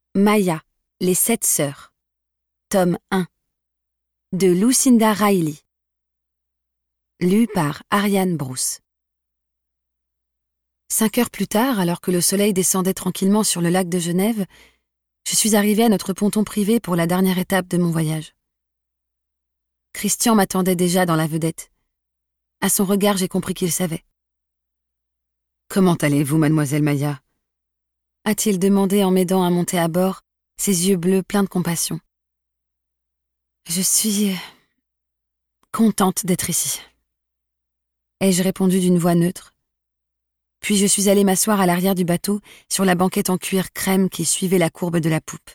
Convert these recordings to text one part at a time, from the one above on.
Maya, les 7 sœurs. Tome 1. De Lucinda Riley. Lu par Ariane Brousse. 5 heures plus tard, alors que le soleil descendait tranquillement sur le lac de Genève, je suis arrivée à notre ponton privé pour la dernière étape de mon voyage. Christian m'attendait déjà dans la vedette. À son regard, j'ai compris qu'il savait. « Comment allez-vous, mademoiselle Maya ?» a-t-il demandé en m'aidant à monter à bord, ses yeux bleus pleins de compassion. « Je suis contente d'être ici. » ai-je répondu d'une voix neutre. Puis je suis allée m'asseoir à l'arrière du bateau, sur la banquette en cuir crème qui suivait la courbe de la poupe.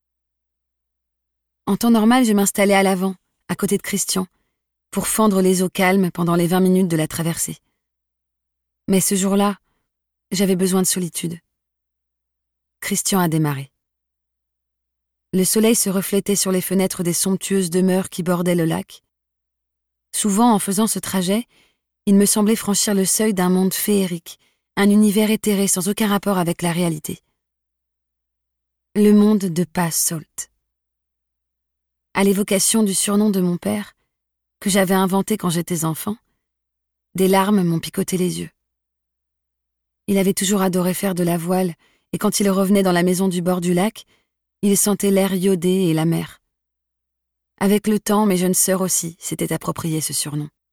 En temps normal, je m'installais à l'avant, à côté de Christian, pour fendre les eaux calmes pendant les 20 minutes de la traversée. Mais ce jour-là, j'avais besoin de solitude. Christian a démarré. Le soleil se reflétait sur les fenêtres des somptueuses demeures qui bordaient le lac. Souvent, en faisant ce trajet, il me semblait franchir le seuil d'un monde féerique, un univers éthéré sans aucun rapport avec la réalité. Le monde de Paz Solt. À l'évocation du surnom de mon père, que j'avais inventé quand j'étais enfant, des larmes m'ont picoté les yeux. Il avait toujours adoré faire de la voile, et quand il revenait dans la maison du bord du lac, il sentait l'air iodé et la mer. Avec le temps, mes jeunes sœurs aussi s'étaient approprié ce surnom.